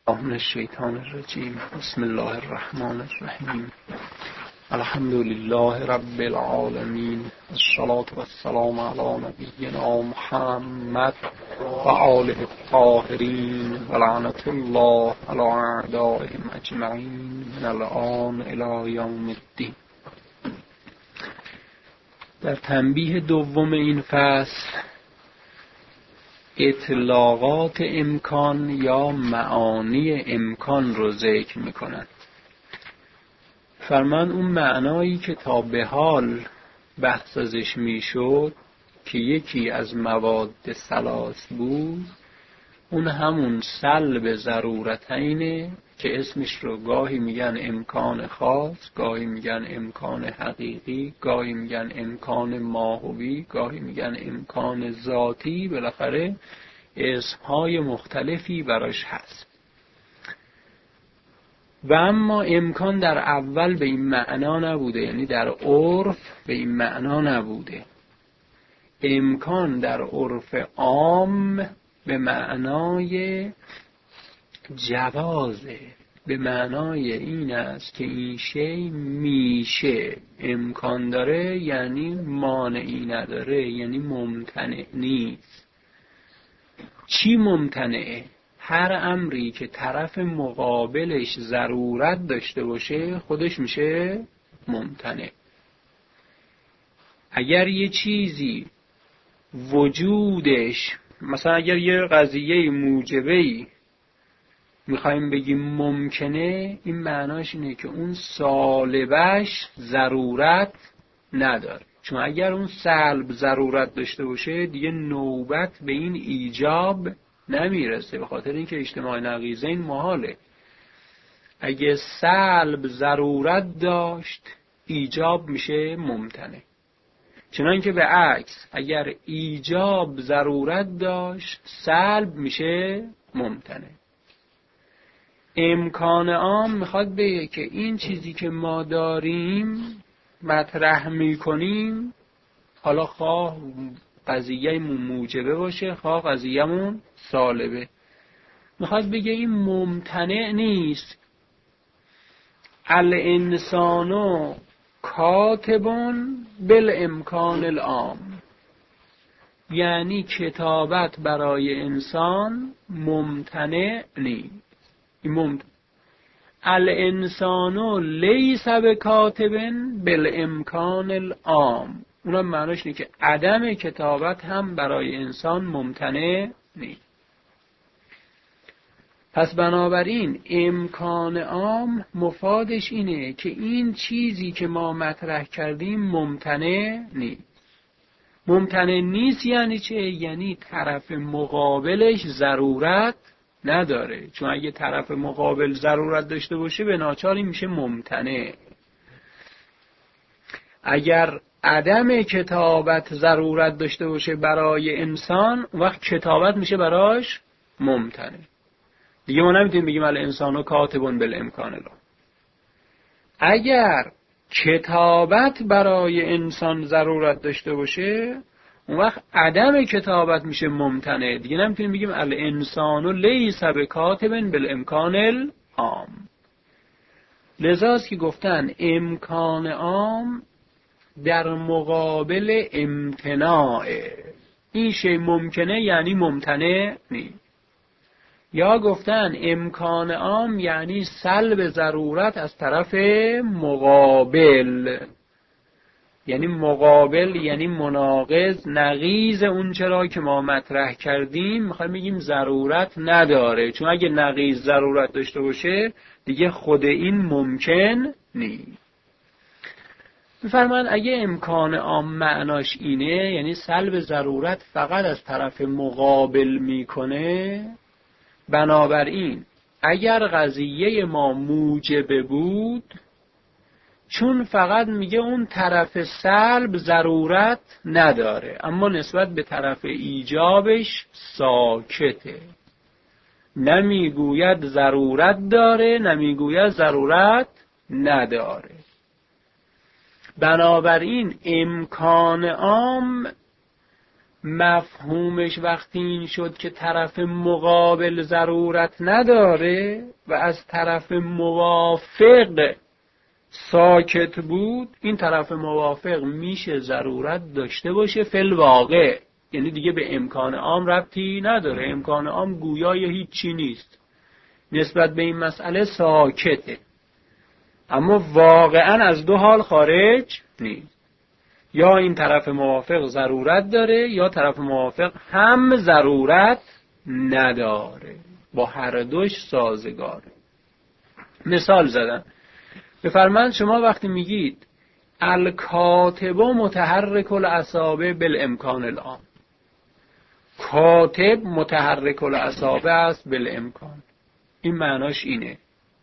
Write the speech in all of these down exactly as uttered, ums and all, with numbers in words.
من الشیطان الرجیم. بسم الله الرحمن الرحیم. الحمد لله رب العالمین. الصلاة والسلام علی نبینا محمد و آله الطاهرین و لعنت الله علی اعدائهم اجمعین من الآن الی یوم الدین. در تنبیه دوم این فصل اطلاقات امکان یا معانی امکان رو ذکر میکنند. فرمان اون معنایی که تا به حال بحث ازش میشد که یکی از مواد ثلاث بود، اون همون سلب ضرورتینه که اسمش رو گاهی میگن امکان خاص، گاهی میگن امکان حقیقی، گاهی میگن امکان ماهوی، گاهی میگن امکان ذاتی. بالاخره اسمهای مختلفی براش هست. و اما امکان در اول به این معنا نبوده، یعنی در عرف به این معنا نبوده. امکان در عرف عام به معنای جوازه، به معنای این است که این شی میشه. امکان داره یعنی مانعی نداره، یعنی ممتنع نیست. چی ممتنعه؟ هر امری که طرف مقابلش ضرورت داشته باشه خودش میشه ممتنع. اگر یه چیزی وجودش، مثلا اگر یه قضیه موجبه‌ای میخوایم بگیم ممکنه، این معناش اینه که اون سالبش ضرورت نداره. چون اگر اون سلب ضرورت داشته باشه دیگه نوبت به این ایجاب نمیرسه، به خاطر اینکه اجتماع نقیضین محاله. اگه سلب ضرورت داشت ایجاب میشه ممتنع. چنانکه به عکس اگر ایجاب ضرورت داشت سلب میشه ممتنع. امکان عام میخواد بگه که این چیزی که ما داریم مطرح میکنیم، حالا خواه قضیه‌مون موجبه باشه خواه قضیه‌مون سالبه، میخواد بگه این ممتنع نیست. الانسانو کاتبون بالامکان العام، یعنی کتابت برای انسان ممتنع نیست. این ممتنع. الانسانو لیس بکاتبن بالامکان العام، اونم معناش اینه که عدم کتابت هم برای انسان ممتنع نیست. پس بنابراین امکان عام مفادش اینه که این چیزی که ما مطرح کردیم ممتنع نیست. ممتنع نیست یعنی چه؟ یعنی طرف مقابلش ضرورت نداره. چون اگه طرف مقابل ضرورت داشته باشه به ناچاری میشه ممتنع. اگر عدم کتابت ضرورت داشته باشه برای انسان، وقت کتابت میشه براش ممتنع. دیگه ما نمیتونیم بگیم الانسانو کاتبون بالامکان العام. اگر کتابت برای انسان ضرورت داشته باشه، اون وقت عدم کتابت میشه ممتنع. دیگه نمیتونیم بگیم الانسانو لیس بکاتبن بالامکان العام. لذاست که گفتن امکان عام در مقابل امتناع. این شی ممکنه یعنی ممتنع نیست. یا گفتن امکان عام یعنی سلب ضرورت از طرف مقابل، یعنی مقابل یعنی مناقض، نقیض اون چرا که ما مطرح کردیم میخوایم بگیم ضرورت نداره. چون اگه نقیض ضرورت داشته باشه دیگه خود این ممکن نیست. میفرمان اگه امکان عام معناش اینه، یعنی سلب ضرورت فقط از طرف مقابل میکنه، بنابراین اگر قضیه ما موجبه بود، چون فقط میگه اون طرف سلب ضرورت نداره اما نسبت به طرف ایجابش ساکته، نمیگوید ضرورت داره نمیگوید ضرورت نداره. بنابراین امکان عام مفهومش وقتی این شد که طرف مقابل ضرورت نداره و از طرف موافق ساکت بود، این طرف موافق میشه ضرورت داشته باشه فی الواقع، یعنی دیگه به امکان عام ربطی نداره، امکان عام گویای هیچی نیست، نسبت به این مسئله ساکته، اما واقعا از دو حال خارج نیست، یا این طرف موافق ضرورت داره یا طرف موافق هم ضرورت نداره، با هر دوش سازگاره. مثال زدم، بفرمایید شما وقتی میگید الکاتب متحرک الاصابع بالامکان الان، کاتب متحرک الاصابع است بالامکان، این معناش اینه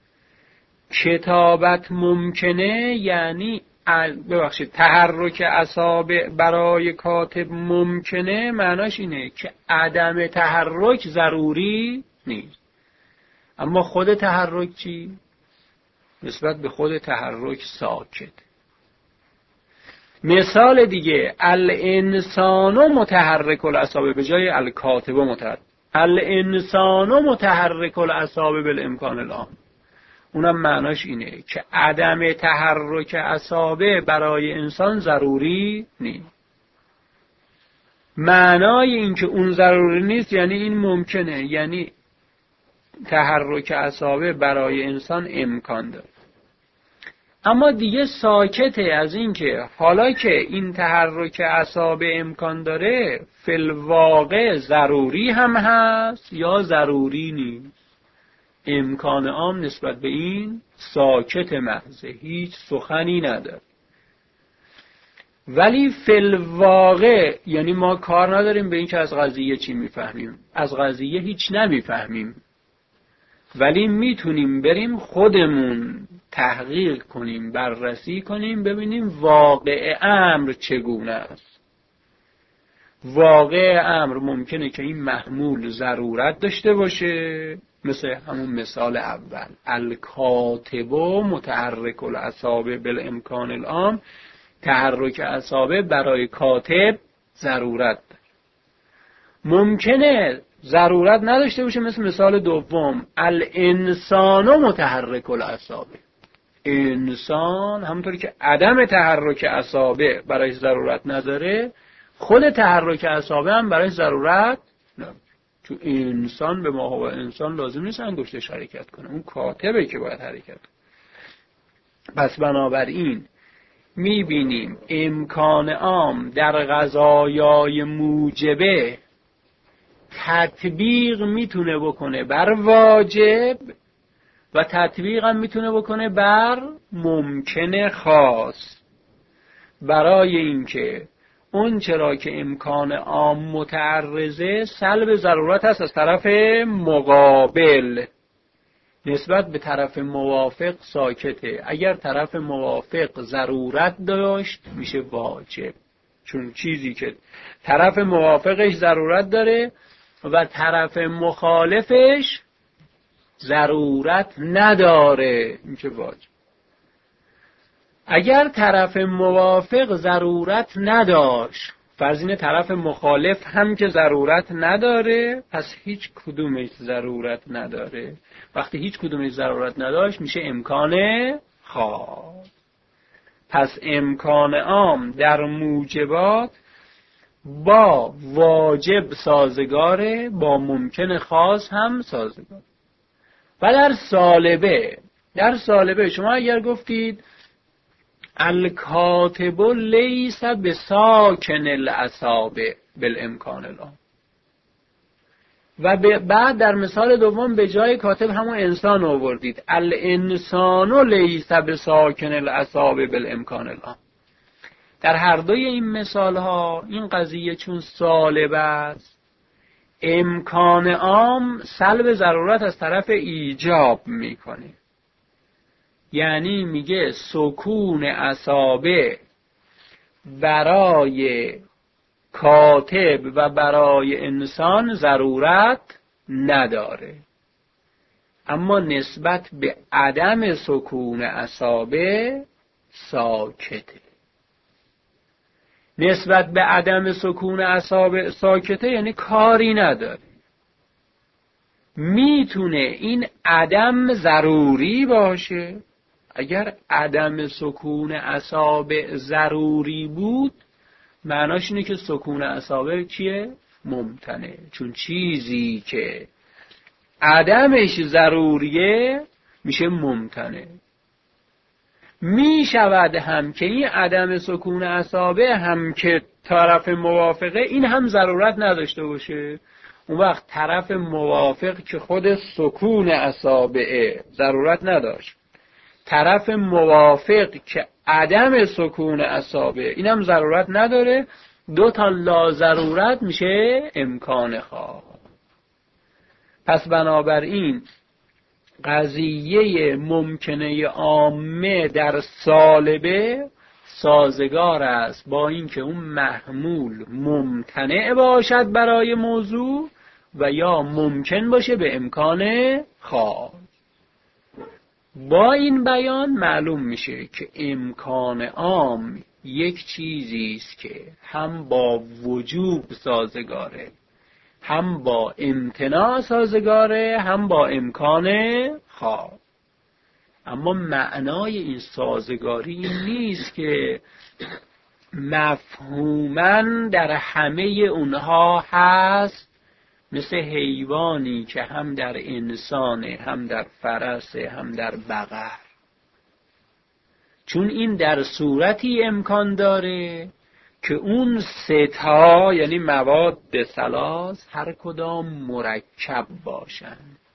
کتابت ممکنه، یعنی ببخشید تحرک اصابع برای کاتب ممکنه، معناش اینه که عدم تحرک ضروری نیست، اما خود تحرک چی؟ نسبت به خود تحرک ساکت. مثال دیگه، الانسان متحرک الاصابع به جای الکاتب متحرک، الانسان متحرک الاصابع بالامکان الان، اونم معناش اینه که عدم تحرک اصابع برای انسان ضروری نیست. معنای این که اون ضروری نیست یعنی این ممکنه، یعنی تحرک اصابع برای انسان امکان داره، اما دیگه ساکته از این که حالا که این تحرک اصابع امکان داره فی الواقع ضروری هم هست یا ضروری نیست. امکان عام نسبت به این ساکت محضه، هیچ سخنی نداره. ولی فی الواقع یعنی ما کار نداریم به این که از قضیه چی میفهمیم، از قضیه هیچ نمیفهمیم، ولی میتونیم بریم خودمون تحقیق کنیم، بررسی کنیم، ببینیم واقع امر چگونه است. واقع امر ممکنه که این محمول ضرورت داشته باشه، مثل همون مثال اول الکاتب متحرک الاصابع بالامکان الان، تحرک اصابع برای کاتب ضرورت داره. ممکنه ضرورت نداشته باشه، مثل مثال دوم الانسان متحرک الاصابع، انسان همونطوری که عدم تحرک اصابع برای ضرورت نداره، خود تحرک اصابع هم برای ضرورت نداره، چون انسان به ما و انسان لازم نیست انگشتش حرکت کنه، اون کاتبه که باید حرکت کنه. پس بنابراین میبینیم امکان عام در قضایای موجبه تطبیق میتونه بکنه بر واجب و تطبیق هم میتونه بکنه بر ممکن خاص، برای اینکه اون چرا که امکان عام متعرضه سلب ضرورت هست از طرف مقابل، نسبت به طرف موافق ساکته. اگر طرف موافق ضرورت داشت میشه واجب، چون چیزی که طرف موافقش ضرورت داره و طرف مخالفش ضرورت نداره میشه واجب. اگر طرف موافق ضرورت نداشت، فرض اینه طرف مخالف هم که ضرورت نداره، پس هیچ کدومش ضرورت نداره. وقتی هیچ کدومش ضرورت نداشت میشه امکان خاص. پس امکان عام در موجبات با واجب سازگاره، با ممکن خاص هم سازگاره. و در سالبه، در سالبه شما اگر گفتید الکاتب لیس بساکن الاصابع بالامکان الان، و بعد در مثال دوم به جای کاتب همون انسان آوردید الانسان لیس بساکن الاصابع بالامکان الان، در هر دوی این مثال ها این قضیه چون سالب است، امکان عام سلب ضرورت از طرف ایجاب میکنه، یعنی میگه سکون اصابع برای کاتب و برای انسان ضرورت نداره، اما نسبت به عدم سکون اصابع ساکته. نسبت به عدم سکون اعصاب ساکته یعنی کاری نداره. میتونه این عدم ضروری باشه. اگر عدم سکون اعصاب ضروری بود معناش اینه که سکون اعصاب چیه؟ ممتنع. چون چیزی که عدمش ضروریه میشه ممتنع. میشود هم که این عدم سکون اعصاب هم که طرف موافقه این هم ضرورت نداشته باشه. اون وقت طرف موافق که خود سکون اعصابه ضرورت نداشت، طرف موافق که عدم سکون اعصابه اینم ضرورت نداره، دو تا لا ضرورت میشه امکان خواه. پس بنابراین قضیه ممکنه عامه در سالبه سازگار است با اینکه اون محمول ممتنع باشد برای موضوع و یا ممکن باشه به امکان خاص. با این بیان معلوم میشه که امکان عام یک چیزی است که هم با وجوب سازگاره، هم با امتناع سازگاره، هم با امکان خاص. اما معنای این سازگاری این نیست که مفهوماً در همه اونها هست، مثل حیوانی که هم در انسانه، هم در فرسه، هم در بقر. چون این در صورتی امکان داره که اون سه تا یعنی مواد ثلاث هر کدام مرکب باشن،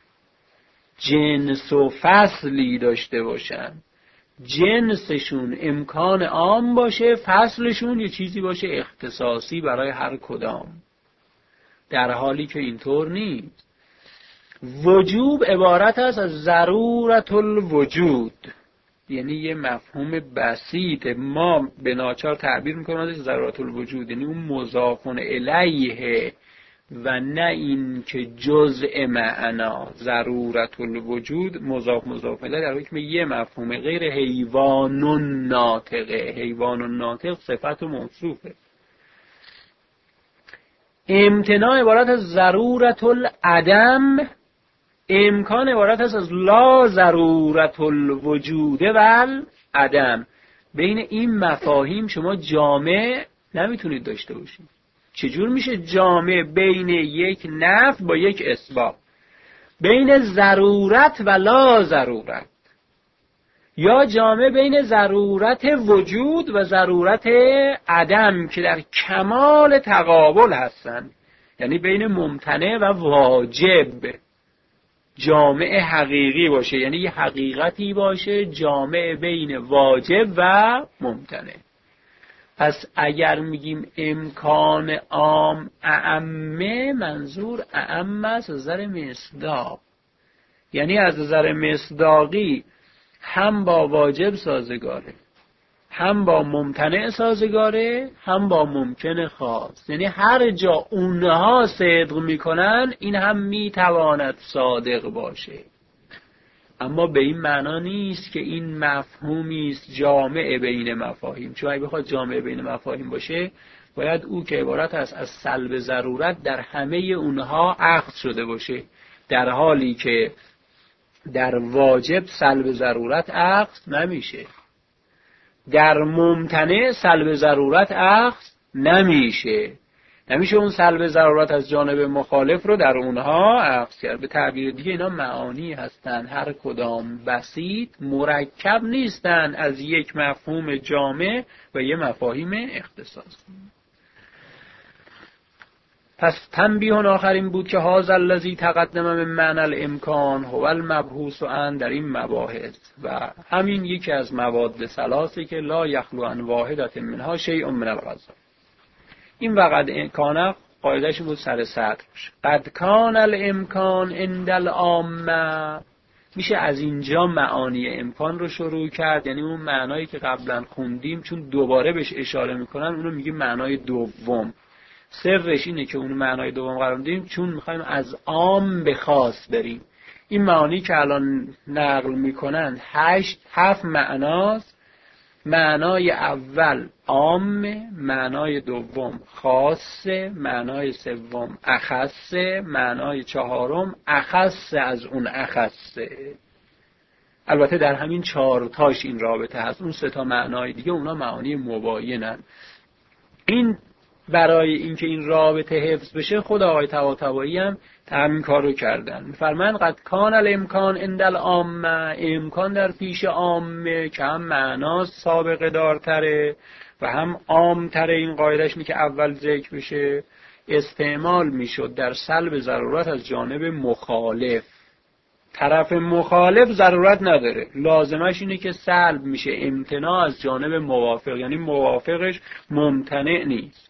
جنس و فصلی داشته باشن. جنسشون امکان عام باشه، فصلشون یه چیزی باشه اختصاصی برای هر کدام، در حالی که اینطور نیست. وجوب عبارت است از ضرورت الوجود، یعنی یه مفهوم بسیط ما به ناچار تعبیر میکنیم ازش ضرورت الوجود، یعنی اون مضاف الیه و نه این که جزء معنا. ضرورت الوجود مضاف مضاف الیه در حکم یه مفهوم غیر حیوان ناطقه. حیوان ناطق صفت و موصوفه. امتناع عبارت از ضرورت العدم، امکان عبارت است از لا ضرورت الوجود و العدم. بین این مفاهیم شما جامع نمیتونید داشته باشید. چجور میشه جامع بین یک نفی با یک اثبات، بین ضرورت و لا ضرورت، یا جامع بین ضرورت وجود و ضرورت عدم که در کمال تقابل هستند، یعنی بین ممتنع و واجب جامع حقیقی باشه، یعنی یه حقیقتی باشه جامع بین واجب و ممتنع. پس اگر میگیم امکان عام اعمه، منظور اعم است از نظر مصداق، یعنی از نظر مصداقی هم با واجب سازگاره، هم با ممتنع سازگاره، هم با ممکن خاص. یعنی هر جا اونها صدق میکنن این هم میتواند صادق باشه. اما به این معنا نیست که این مفهومی است جامع بین مفاهیم. چون اگه بخواد جامع بین مفاهیم باشه باید او که عبارت است از سلب ضرورت در همه اونها اخذ شده باشه، در حالی که در واجب سلب ضرورت اخذ نمیشه، در ممتنع سلب ضرورت اخذ نمیشه. نمیشه اون سلب ضرورت از جانب مخالف رو در اونها اخذ کرد. به تعبیر دیگه اینا معانی هستن، هر کدام بسیط، مرکب نیستن از یک مفهوم جامع و یک مفاهیم اختصاصی. پس تنبیه آخرین بود که هذا الذی تقدم من معنی الامکان هو المبحوث عن، در این مباحث و همین یکی از مواد ثلاثه که لا یخلو عن واحدة منها شیء من الغذا. این وقت امکان قاعدهش بود سر سطر باشه. قد کان الامکان عند العامه، میشه از اینجا معانی امکان رو شروع کرد، یعنی اون معنایی که قبلا خوندیم چون دوباره بهش اشاره میکنن اونو میگیم معنای دوم. سرش اینه که اون معنای دوم قرار میدیم چون میخوایم از عام به خاص بریم. این معانی که الان نقل میکنن هشت هفت معناست معنای اول عام، معنای دوم خاص، معنای سوم اخص، معنای چهارم اخص از اون اخصه. البته در همین چهار تاش این رابطه هست، اون سه تا معنای دیگه اونا معانی مباینن. این برای اینکه این رابطه حفظ بشه خود آقای طباطبایی هم همین کارو کردن. می‌فرمایند قد کان الامکان عند العامه، امکان در پیش عامه که هم معنا سابقه دارتره و هم عامتره، این قاعدهش اینه که اول ذکر بشه، استعمال میشد در سلب ضرورت از جانب مخالف. طرف مخالف ضرورت نداره، لازمش اینه که سلب میشه امتناع از جانب موافق، یعنی موافقش ممتنع نیست.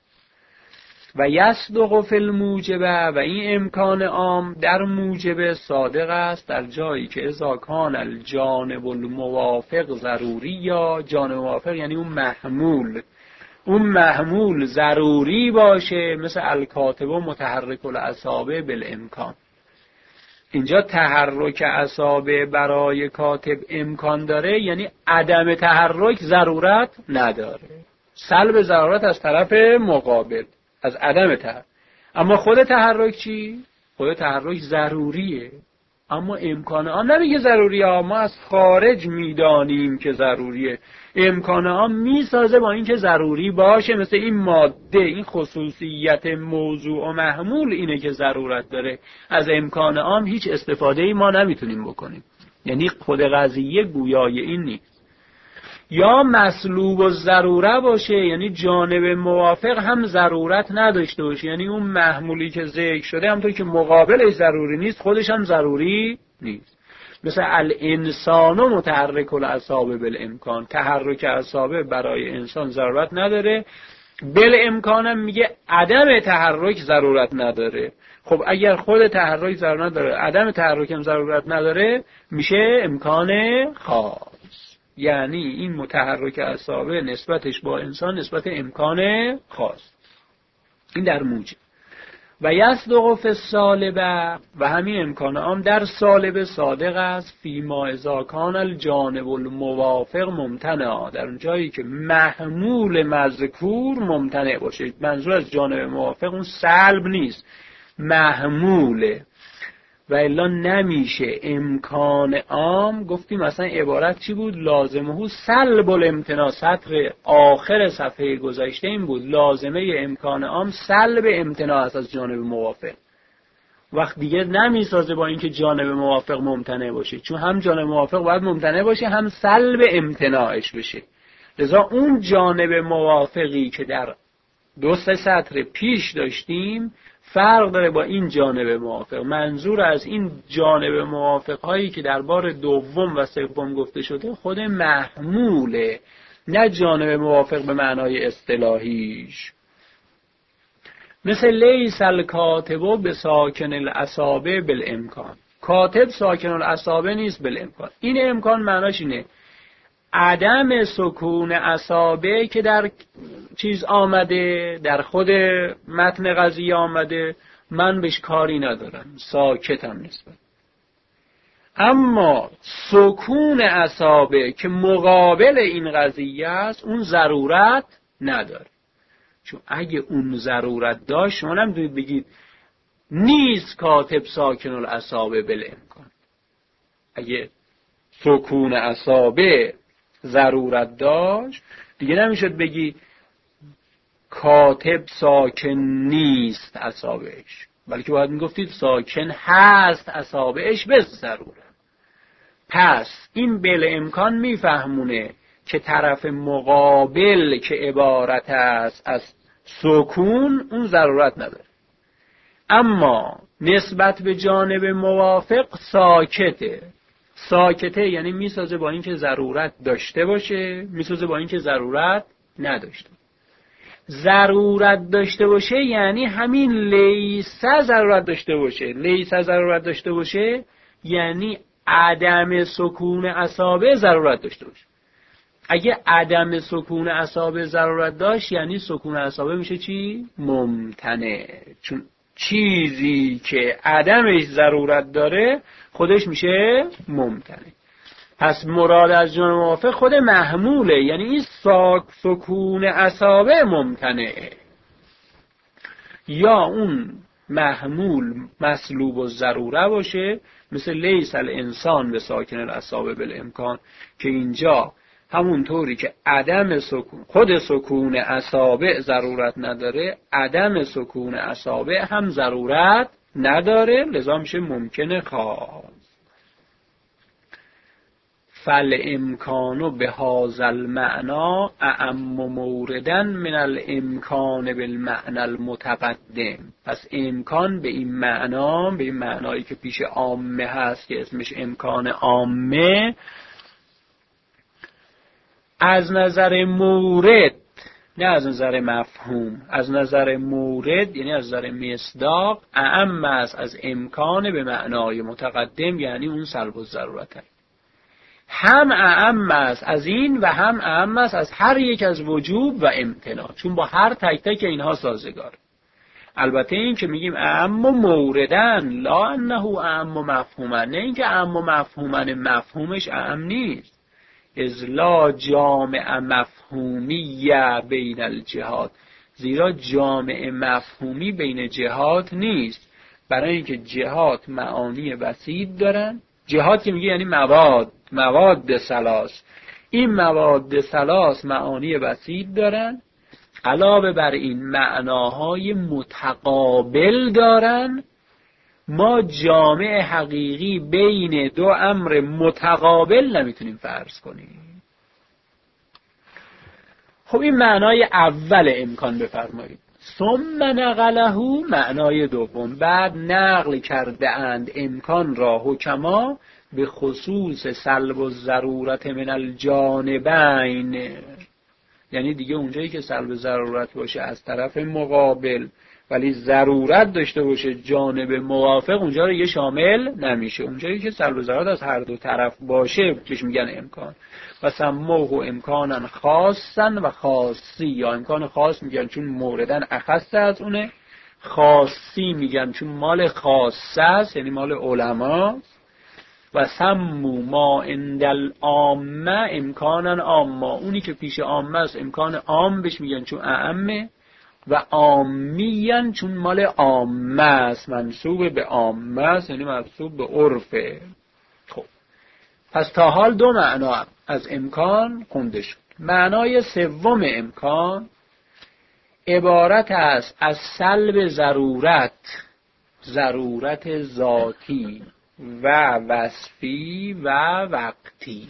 و یصدق فی الموجبه، و این امکان عام در موجبه صادق است در جایی که اذا کان الجانب الموافق ضروری، یا جانب موافق یعنی اون محمول، اون محمول ضروری باشه، مثل الکاتب و متحرک الاصابع بالامکان. اینجا تحرک اصابع برای کاتب امکان داره، یعنی عدم تحرک ضرورت نداره، سلب ضرورت از طرف مقابل، از عدم تحرک. اما خود تحرک چی؟ خود تحرک ضروریه، اما امکان آن نمیگه ضروریه، ما از خارج میدانیم که ضروریه. امکان آن میسازه با این که ضروری باشه، مثل این ماده، این خصوصیت موضوع و محمول اینه که ضرورت داره. از امکان آن هیچ استفاده ای ما نمیتونیم بکنیم، یعنی خود قضیه گویای این نیست. یا مسلوب و ضروره باشه، یعنی جانب موافق هم ضرورت نداشته باشه، یعنی اون محمولی که ذکر شده همونطور که مقابلش ضروری نیست خودش هم ضروری نیست. مثل الانسان متحرک الاصابع بالامکان، تحرک اصابع برای انسان ضرورت نداره، بالامکان هم میگه عدم تحرک ضرورت نداره. خب اگر خود تحرک ضرورت نداره، عدم تحرک هم ضرورت نداره، میشه امکان خاص. یعنی این متحرک اصابع نسبتش با انسان نسبت امکان خاص. این در موجب. و یصدق فی السالبه، و همین امکان عام در سالبه صادق است، فیما اذا کان الجانب الموافق ممتنع، در اون جایی که محمول مذکور ممتنع باشه. منظور از جانب موافق اون سلب نیست، محموله. و الا نمیشه امکان عام. گفتیم مثلا عبارت چی بود؟ لازمه سلب الامتناع. سطر آخر صفحه گذشته این بود، لازمه امکان عام سلب امتناع است از جانب موافق. وقت دیگه نمیسازه با اینکه جانب موافق ممتنع باشه، چون هم جانب موافق باید ممتنع باشه هم سلب امتناعش بشه. لذا اون جانب موافقی که در دو سه سطر پیش داشتیم فرق داره با این جانب موافق. منظور از این جانب موافق هایی که در بار دوم و سوم گفته شده خود محموله، نه جانب موافق به معنای اصطلاحیش. مثل لیس الکاتب به ساکن الاصابع بالامکان، کاتب ساکن الاصابع نیست بالامکان. این امکان معناش اینه عدم سکون اصابع که در چیز آمده، در خود متن قضیه آمده، من بهش کاری ندارم، ساکتم نسبت. اما سکون اصابع که مقابل این قضیه است اون ضرورت نداره. چون اگه اون ضرورت داشت شما نمیتونید بگید نیست کاتب ساکن الاصابع بالامکان. اگه سکون اصابع ضرورت داشت دیگه نمیشد بگی کاتب ساکن نیست اصابعش، بلکه باید میگفتید ساکن هست اصابعش به ضرورت. پس این بل امکان میفهمونه که طرف مقابل که عبارت است از سکون اون ضرورت نداره، اما نسبت به جانب موافق ساکته. ساکته یعنی میسازه با اینکه ضرورت داشته باشه، میسازه با اینکه ضرورت نداشته. ضرورت داشته باشه یعنی همین لیسه ضرورت داشته باشه. لیسه ضرورت داشته باشه یعنی عدم سکون اصابع ضرورت داشته باشه. اگه عدم سکون اصابع ضرورت داشت یعنی سکون اصابع میشه چی؟ ممتنع. چون چیزی که عدمش ضرورت داره خودش میشه ممتنع. پس مراد از جان موافق خود محموله، یعنی این ساک سکون اصابع ممتنعه، یا اون محمول مسلوب و ضروره باشه، مثل لیس الانسان به ساکن الاصابع بالامکان، که اینجا همونطوری که عدم سکون خود سکون اصابع ضرورت نداره، عدم سکون اصابع هم ضرورت نداره، لذا میشه ممکن خاص. فالامکان بهذا المعنى اعم موردا من الامکان بالمعنى المتقدم. پس امکان به این معنا، به این معنایی که پیش عامه هست که اسمش امکان عامه، از نظر مورد، نه از نظر مفهوم، از نظر مورد یعنی از نظر مصداق اعم است از امکان به معنای متقدم، یعنی اون سلب الضرورت. هم اعم است از این و هم اعم است از هر یک از وجوب و امتناع، چون با هر تک تک اینها سازگار. البته این که میگیم اعم موردن لا انه اعم مفهوما، نه این که اعم مفهوما مفهومش اعم نیست، از لا جامع مفهومی بین الجهات، زیرا جامع مفهومی بین جهات نیست، برای اینکه جهات معانی وسیع دارن. جهات که میگه یعنی مواد، مواد ثلاث، این مواد ثلاث معانی وسیع دارن، علاوه بر این معناهای متقابل دارن. ما جامع حقیقی بین دو امر متقابل نمیتونیم فرض کنیم. خب این معنای اول امکان بفرمایید. ثم نقله معنای دوم، بعد نقل کرده اند امکان را حکما به خصوص سلب الضرورت من الجانبین، یعنی دیگه اونجایی که سلب ضرورت باشه از طرف مقابل ولی ضرورت داشته باشه جانب موافق، اونجا رو یه شامل نمیشه. اونجایی که سلب ضرورت از هر دو طرف باشه بهش میگن امکان. و سموه امکانا خاصا و خاصی، یا امکان خاص میگن چون موردن اخص از اونه، خاصی میگن چون مال خاصه است، یعنی مال علما. و سمو ما اندل عامه امکانا عامه، اونی که پیش عامه است امکان عام بهش میگن چون اعمه، و عامیان چون مال عامه است، منسوب به عامه است، یعنی منسوب به عرفه. خب پس تا حال دو معنا از امکان خونده شد. معنای سوم امکان عبارت است از سلب ضرورت، ضرورت ذاتی و وصفی و وقتی.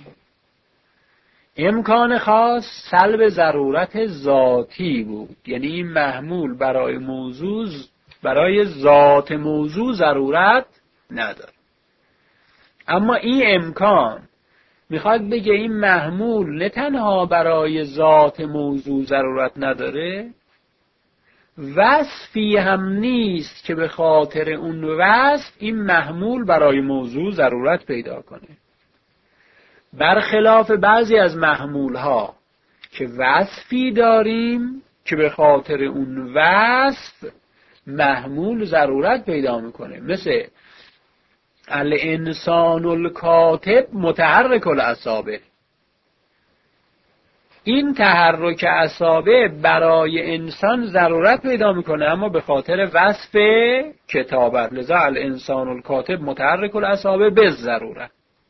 امکان خاص سلب ضرورت ذاتی بود، یعنی این محمول برای موضوع، برای ذات موضوع ضرورت نداره. اما این امکان میخواد بگه این محمول نه تنها برای ذات موضوع ضرورت نداره، وصفی هم نیست که به خاطر اون وصف این محمول برای موضوع ضرورت پیدا کنه. برخلاف بعضی از محمول ها که وصفی داریم که به خاطر اون وصف محمول ضرورت پیدا میکنه، مثل الانسان الکاتب متحرک الاصابع. این تحرک اصابع برای انسان ضرورت پیدا میکنه اما به خاطر وصف کتابت، لذا الانسان الکاتب متحرک الاصابع به ضرورت.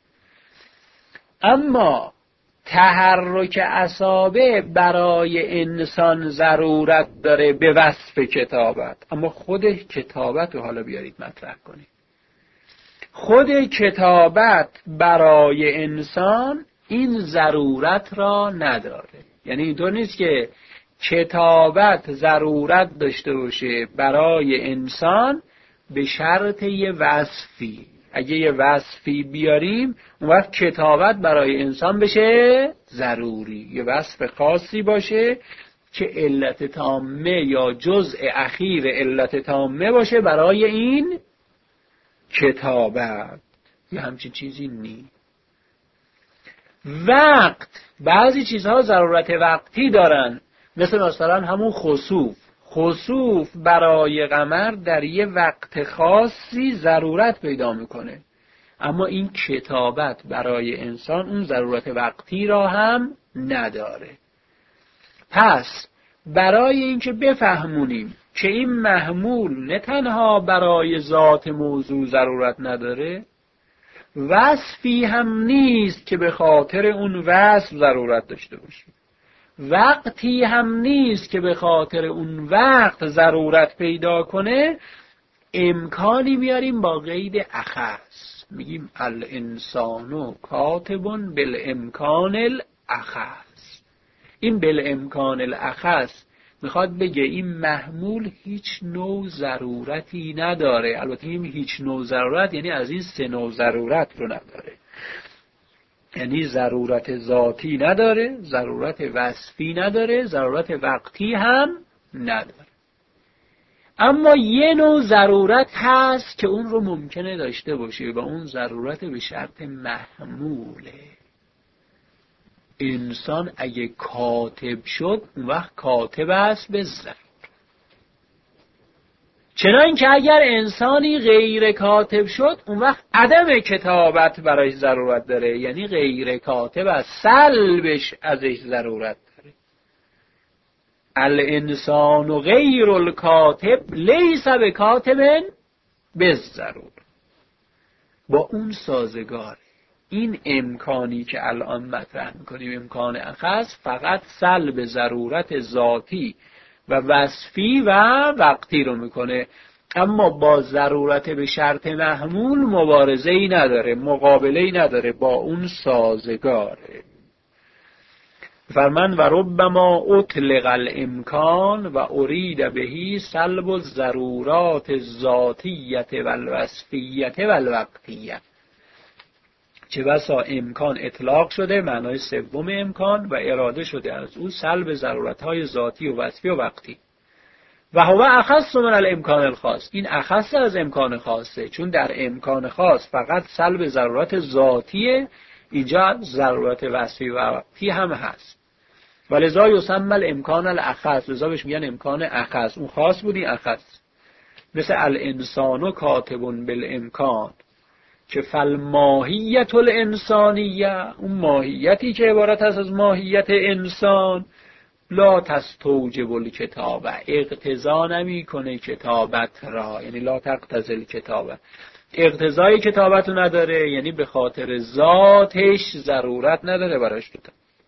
اما تحرک اصابع برای انسان ضرورت داره به وصف کتابت، اما خود کتابت رو حالا بیارید مطرح کنید. خود کتابت برای انسان این ضرورت را نداره، یعنی اینطور نیست که کتابت ضرورت داشته باشه برای انسان به شرط یه وصفی. اگه یه وصفی بیاریم اون وقت کتابت برای انسان بشه ضروری، یه وصف خاصی باشه که علت تامه یا جزء اخیر علت تامه باشه برای این کتابت. یه همچین چیزی نی. وقت، بعضی چیزها ضرورت وقتی دارن، مثل مثلا همون خسوف. خسوف برای قمر در یه وقت خاصی ضرورت پیدا میکنه، اما این کتابت برای انسان اون ضرورت وقتی را هم نداره. پس برای اینکه بفهمونیم که این محمول نه تنها برای ذات موضوع ضرورت نداره، وصفی هم نیست که به خاطر اون وصف ضرورت داشته باشه، وقتی هم نیست که به خاطر اون وقت ضرورت پیدا کنه، امکانی میاریم با قید اخص، میگیم الانسان کاتب بالامکان الاخص. این بالامکان الاخص میخواد بگه این محمول هیچ نوع ضرورتی نداره. البته این هیچ نوع ضرورت یعنی از این سه نوع ضرورت رو نداره، یعنی ضرورت ذاتی نداره، ضرورت وصفی نداره، ضرورت وقتی هم نداره. اما یه نوع ضرورت هست که اون رو ممکنه داشته باشه و اون ضرورت به شرط محموله. انسان اگه کاتب شد اون وقت کاتب است به ضرورت. چنان که اگر انسانی غیر کاتب شد اون وقت عدم کتابت برای ضرورت داره، یعنی غیر کاتب است، سلبش ازش ضرورت داره. الانسان غیر الکاتب لیس بکاتب بالضرورة، با اون سازگاره. این امکانی که الان مطرح میکنیم، امکان اخص، فقط سلب ضرورت ذاتی و وصفی و وقتی رو میکنه، اما با ضرورت به شرط محمول مبارزه‌ای نداره، مقابله‌ای نداره، با اون سازگاره. فرمان و ربما اطلق الامکان و ارید بهی سلب الضرورات الذاتیه و الوصفیه و الوقتیه. چه بسا امکان اطلاق شده، معنای سوم امکان، و اراده شده از او سلب ضرورت‌های ذاتی و وصفی و وقتی. و هو اخص من الامکان الخاص، این اخص از امکان خاصه، چون در امکان خاص فقط سلب ضرورت ذاتیه، اینجا ضرورت وصفی و وقتی هم هست. ولذا یسمى الامکان الاخص، لذا بهش میگن امکان اخص. اون خاص بودی اخص، مثل الانسان کاتب بالامکان که فالماهیت الانسانیه، اون ماهیتی که عبارت است از ماهیت انسان، لا تستوجب الکتابه، اقتضا نمی کنه کتابت را، یعنی لا تقتضی الکتابه، اقتضای کتابت رو نداره، یعنی به خاطر ذاتش ضرورت نداره براش کتاب.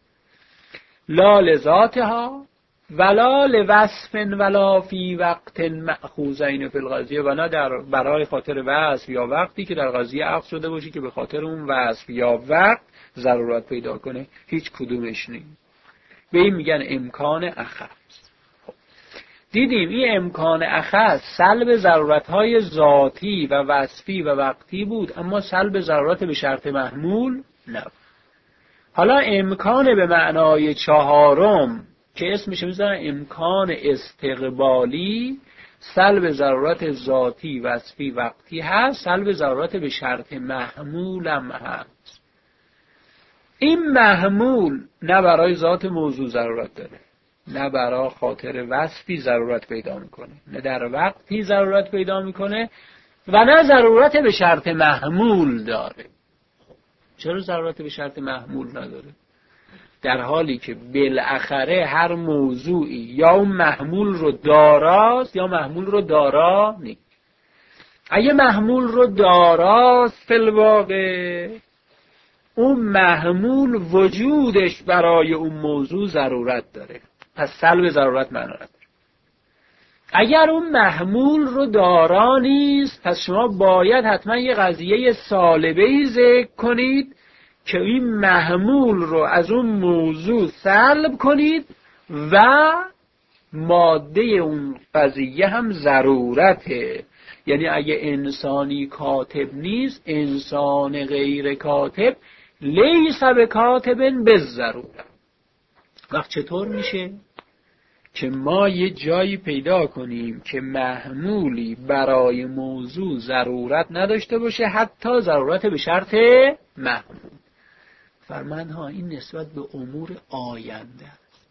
لا لذاتها ولا لوصف ولا فی وقت مأخوذین فی القضیه، و نه در برای خاطر وصف یا وقتی که در قضیه اخذ شده باشه که به خاطر اون وصف یا وقت ضرورت پیدا کنه، هیچ کدومش نیست. به این میگن امکان اخص. دیدیم این امکان اخص سلب ضرورت‌های ذاتی و وصفی و وقتی بود، اما سلب ضرورت به شرط محمول نبود. حالا امکان به معنای چهارم که اسمش میذارن امکان استقبالی، سلب ضرورت ذاتی وصفی وقتی هست، سلب ضرورت به شرط محمول هم هست. این محمول نه برای ذات موضوع ضرورت داره، نه برای خاطر وصفی ضرورت پیدا میکنه، نه در وقتی ضرورت پیدا میکنه، و نه ضرورت به شرط محمول داره. چرا ضرورت به شرط محمول نداره؟ در حالی که بالاخره هر موضوعی یا اون محمول رو داراست یا محمول رو دارا نیست. اگه محمول رو داراست فی الواقع، اون محمول وجودش برای اون موضوع ضرورت داره، پس سلب ضرورت معنا نداره. اگر اون محمول رو دارا نیست، پس شما باید حتما یه قضیه سالبه‌ای ذکر کنید که این محمول رو از اون موضوع سلب کنید و ماده اون قضیه هم ضرورته. یعنی اگه انسانی کاتب نیست، انسان غیر کاتب لیس بکاتب بالضروره. وقت چطور میشه که ما یه جایی پیدا کنیم که محمولی برای موضوع ضرورت نداشته باشه، حتی ضرورت به شرط محمول؟ فرمان ها این نسبت به امور آینده است،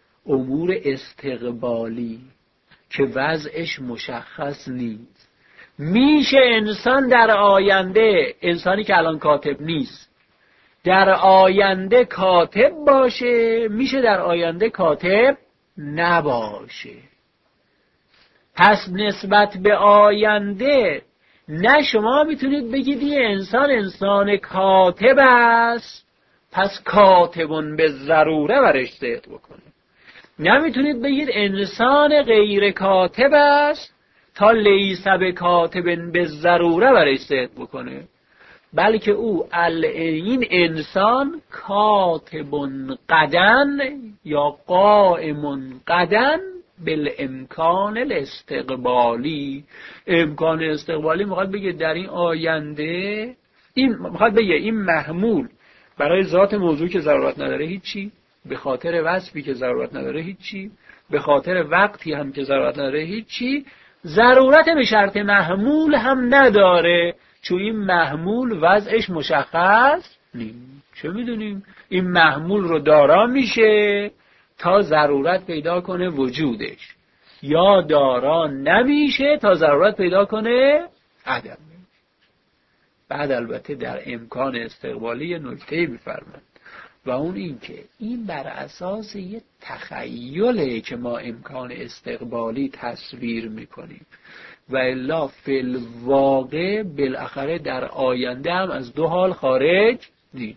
امور استقبالی که وضعش مشخص نیست، میشه انسان در آینده، انسانی که الان کاتب نیست، در آینده کاتب باشه، میشه در آینده کاتب نباشه. پس نسبت به آینده نه شما میتونید بگید این انسان انسان کاتب است پس کاتبون به ضروره برش صدق بکنه، نمیتونید بگید انسان غیر کاتب است تا لیس به کاتب به ضروره برش صدق بکنه، بلکه او این انسان کاتبون قدن یا قائمون قدن بالامکان الاستقبالی. امکان استقبالی میخواد بگه در این آینده، این میخواد بگه این محمول برای ذات موضوع که ضرورت نداره هیچی، به خاطر وصفی که ضرورت نداره هیچی، به خاطر وقتی هم که ضرورت نداره هیچی، ضرورت به شرط محمول هم نداره، چون این محمول وضعش مشخص نیست. چه میدونیم این محمول رو دارا میشه تا ضرورت پیدا کنه وجودش، یا دارا نمیشه تا ضرورت پیدا کنه عدم. بعد البته در امکان استقبالی نکته میفرمند و اون این که این بر اساس یه تخیله که ما امکان استقبالی تصویر میکنیم و الا فی الواقع بالاخره در آینده هم از دو حال خارج نیست.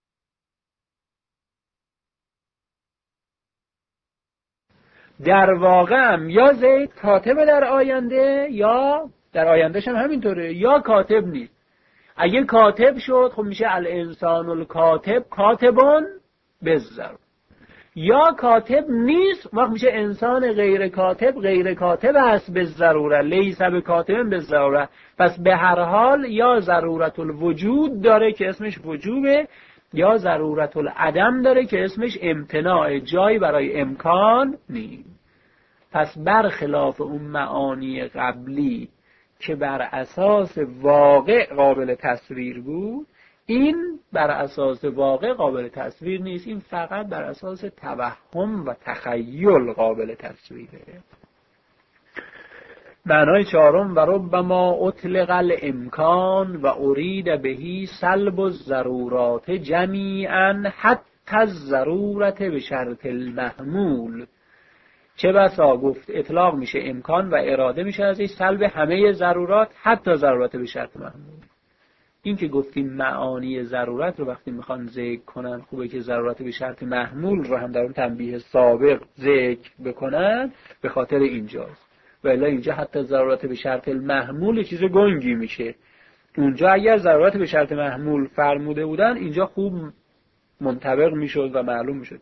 در واقع هم یا زید کاتب در آینده یا در آیندهش هم همینطوره، یا کاتب نیست. اگه کاتب شد خب میشه الانسان الکاتب کاتبون بالضروره، یا کاتب نیست وقت میشه انسان غیر کاتب غیر کاتب است بالضروره، لیس به کاتب بالضروره. پس به هر حال یا ضرورت الوجود داره که اسمش وجوبه، یا ضرورت العدم داره که اسمش امتناع، جایی برای امکان نیست. پس برخلاف اون معانی قبلی که بر اساس واقع قابل تصویر بود، این بر اساس واقع قابل تصویر نیست، این فقط بر اساس توهم و تخیل قابل تصویره. معنای چهارم و ربما اطلق الامکان و ارید بهی سلب الضرورات جمیعا حتی الضرورت به شرط المحمول. چه بسا گفت اطلاق میشه امکان و اراده میشه از این سلب همه ضرورات حتی ضرورت به شرط محمول. این که گفتیم معانی ضرورت رو وقتی میخوان ذکر کنن خوبه که ضرورت به شرط محمول رو هم در اون تنبیه سابق ذکر بکنن، به خاطر اینجاست. و الا اینجا حتی ضرورت به شرط المحمول چیز گنگی میشه. اونجا اگر ضرورت به شرط محمول فرموده بودن اینجا خوب منطبق میشد و معلوم میشد.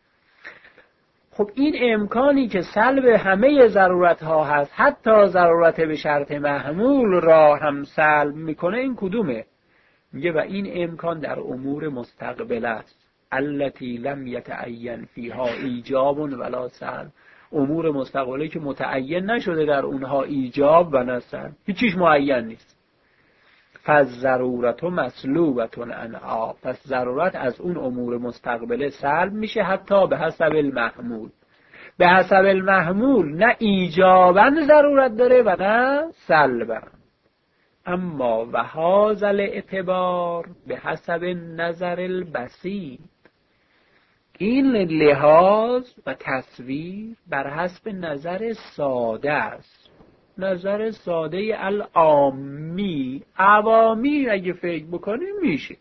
خب این امکانی که سلب همه ضرورت ها هست حتی ضرورت به شرط محمول را هم سلب میکنه، این کدومه؟ میگه و این امکان در امور مستقبل است التي لم یتعین فیها ایجاب ولا سلب. امور مستقبلی که متعین نشده در اونها ایجاب و نه سلب، هیچیش معین نیست. پس ضرورت و مسلوبت انعا، پس ضرورت از اون امور مستقبله سلب میشه حتی به حسب المحمول. به حسب المحمول نه ایجابا ضرورت داره و نه سلبا. اما و هذا الاعتبار به حسب نظر البسیط، این لحاظ و تصویر بر حسب نظر ساده است، نظر ساده العامی، عوامی اگه فکر بکنیم میشه.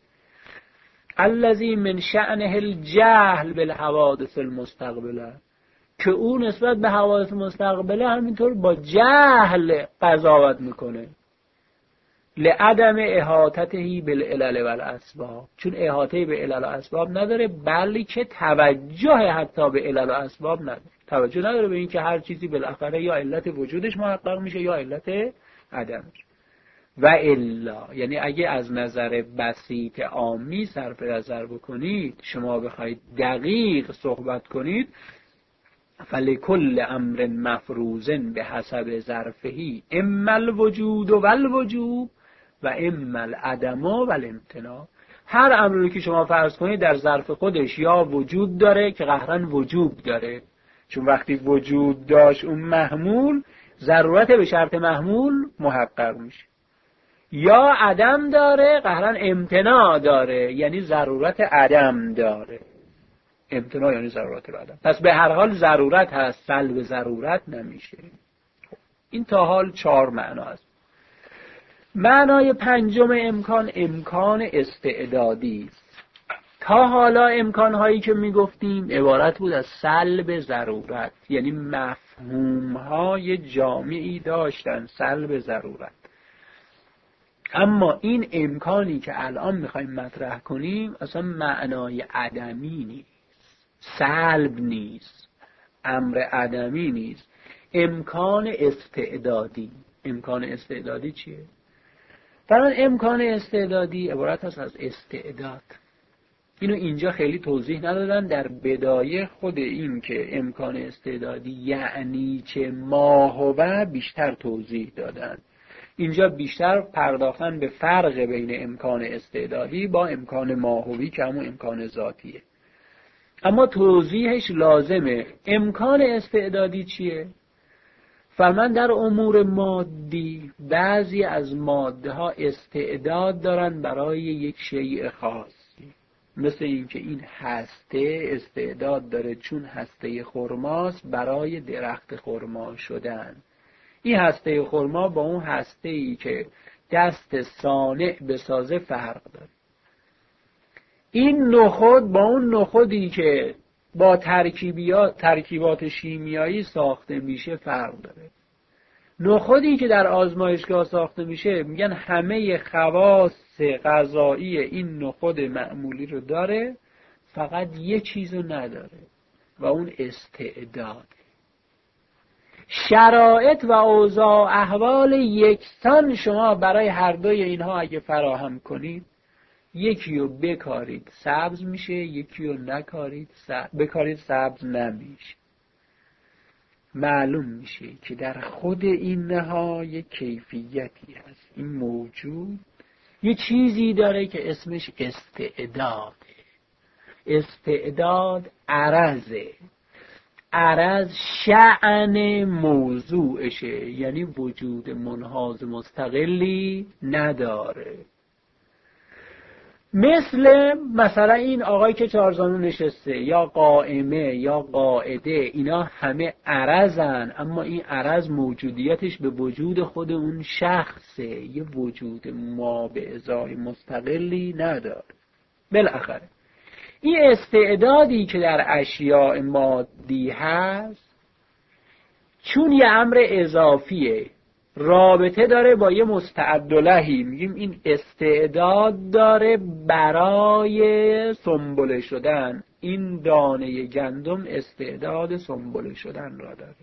الذی من شأنه الجهل بالحوادث المستقبله، که او نسبت به حوادث مستقبله همینطور با جهل قضاوت میکنه. لعدم احاطته بالعلل والاسباب، چون احاطه به علل و اسباب نداره، بلکه توجه حتی به علل و اسباب نداره، توجه نداره به این که هر چیزی بالاخره یا علت وجودش محقق میشه یا علت عدمش. و الا یعنی اگه از نظر بسیط عامی صرف نظر بکنید، شما بخواید دقیق صحبت کنید، فلکل امر مفروض به حسب ظرفهی اما الوجود و الوجوب و اما العدم و الامتناع. هر امری که شما فرض کنید در ظرف خودش یا وجود داره که قهرن وجوب داره، چون وقتی وجود داشت اون محمول ضرورت به شرط محمول محقق میشه. یا عدم داره قهرن امتناع داره، یعنی ضرورت عدم داره. امتناع یعنی ضرورت به عدم. پس به هر حال ضرورت هست، سلب ضرورت نمیشه. این تا حال چهار معنا است. معنای پنجم امکان، امکان استعدادی است. تا حالا امکانهایی که میگفتیم عبارت بود از سلب ضرورت، یعنی مفهومهای جامعی داشتن سلب ضرورت. اما این امکانی که الان میخوایم مطرح کنیم اصلا معنای عدمی نیست، سلب نیست، امر عدمی نیست، امکان استعدادی. امکان استعدادی چیه؟ برای امکان استعدادی عبارت است از استعداد. اینو اینجا خیلی توضیح ندادن، در بدایه خود این که امکان استعدادی یعنی چه ماهوه بیشتر توضیح دادن. اینجا بیشتر پرداختن به فرق بین امکان استعدادی با امکان ماهوی که همون امکان ذاتیه. اما توضیحش لازمه. امکان استعدادی چیه؟ فرمان در امور مادی بعضی از ماده ها استعداد دارن برای یک شیء خاصی، مثل این که این هسته استعداد داره چون هسته خرماست برای درخت خرما شدن. این هسته خرما با اون هسته‌ای که دست صانع بسازه فرق داره. این نخود با اون نخودی که با ترکیبات ترکیبات شیمیایی ساخته میشه فرق داره. نخودی که در آزمایشگاه ساخته میشه میگن همه خواص غذایی این نخود معمولی رو داره، فقط یه چیزو نداره و اون استعداد. شرایط و اوضاع احوال یکسان شما برای هر دوی اینها اگه فراهم کنید، یکی رو بکارید سبز میشه، یکی رو نکارید سبز بکارید سبز نمیشه. معلوم میشه که در خود این نهای کیفیتی هست. این موجود یه چیزی داره که اسمش استعداده. استعداد عرضه. عرض شأن موضوعشه، یعنی وجود منحاز مستقلی نداره. مثل مثلا این آقایی که چهارزانو نشسته یا قائمه یا قاعده، اینا همه عرضن، اما این عرض موجودیتش به وجود خود اون شخصه، یه وجود ما به ازای مستقلی نداره. بالاخره این استعدادی که در اشیاء مادی هست چون یه امر اضافیه، رابطه داره با یه مستعدلهی، میگیم این استعداد داره برای سنبله شدن. این دانه گندم استعداد سنبله شدن را داره.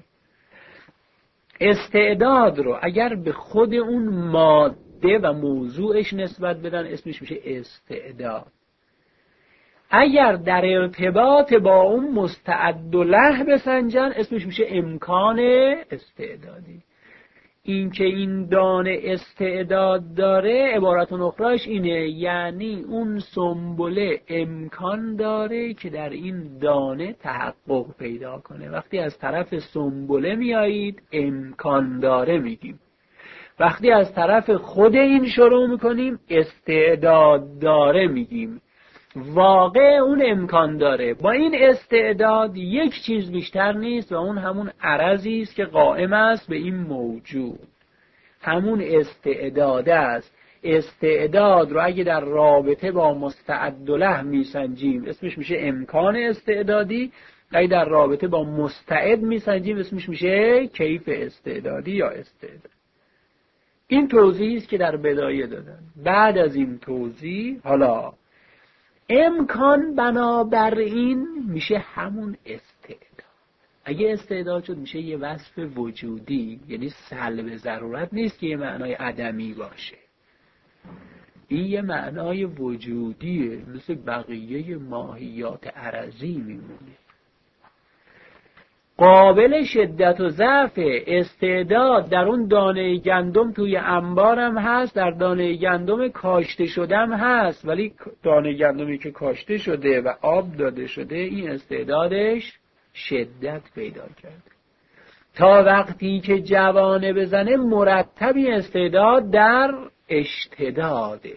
استعداد رو اگر به خود اون ماده و موضوعش نسبت بدن اسمش میشه استعداد. اگر در ارتباط با اون مستعدله بسنجن اسمش میشه امکان استعدادی. این که این دانه استعداد داره عبارت اخراش اینه، یعنی اون سنبله امکان داره که در این دانه تحقق پیدا کنه. وقتی از طرف سنبله میایید امکان داره میگیم، وقتی از طرف خود این شروع میکنیم استعداد داره میگیم. واقع اون امکان داره. با این استعداد یک چیز بیشتر نیست و اون همون عرضی است که قائم است به این موجود. همون استعداد است. استعداد رو اگه در رابطه با مستعدله میسنجیم اسمش میشه امکان استعدادی، اگه در رابطه با مستعد میسنجیم اسمش میشه کیف استعدادی یا استعداد. این توضیحی است که در بدایه دادن. بعد از این توضیح حالا امکان بنابراین میشه همون استعداد. اگه استعداد شد میشه یه وصف وجودی، یعنی سلب ضرورت نیست که یه معنای عدمی باشه. این یه معنای وجودیه، مثل بقیه ماهیات عرضی میمونه. قابل شدت و ضعف استعداد در اون دانه گندم توی انبارم هست، در دانه گندم کاشته شدم هست، ولی دانه گندمی که کاشته شده و آب داده شده این استعدادش شدت پیدا کرده. تا وقتی که جوانه بزنه مرتبی استعداد در اشتداده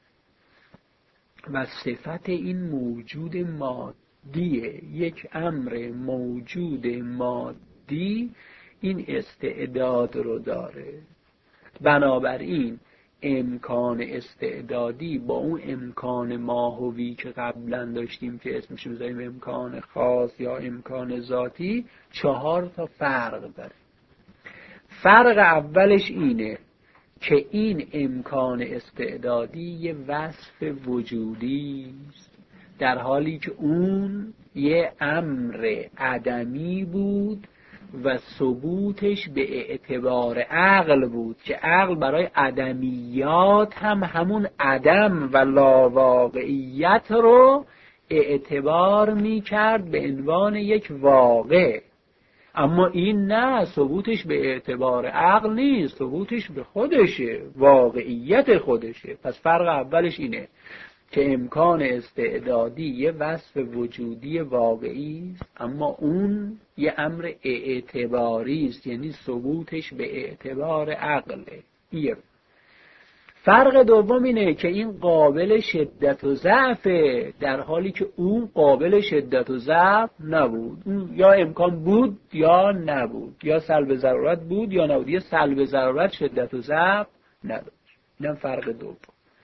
و صفت این موجود مادیه. یک امر موجود مادی این استعداد رو داره. بنابراین امکان استعدادی با اون امکان ماهوی که قبلا داشتیم که اسمش بذاریم امکان خاص یا امکان ذاتی، چهار تا فرق داره. فرق اولش اینه که این امکان استعدادی یه وصف وجودی است، در حالی که اون یه امر عدمی بود و ثبوتش به اعتبار عقل بود که عقل برای عدمیات هم همون عدم و لاواقعیت رو اعتبار می کرد به عنوان یک واقع. اما این نه، ثبوتش به اعتبار عقل نیست، ثبوتش به خودشه، واقعیت خودشه. پس فرق اولش اینه که امکان استعدادی یه وصف وجودی واقعی است، اما اون یه امر اعتباری است، یعنی ثبوتش به اعتبار عقله. یه فرق دوم اینه که این قابل شدت و ضعفه، در حالی که اون قابل شدت و ضعف نبود. اون یا امکان بود یا نبود، یا سلب ضرورت بود یا نبود. یا سلب ضرورت شدت و ضعف نداشت. اینم فرق دوم.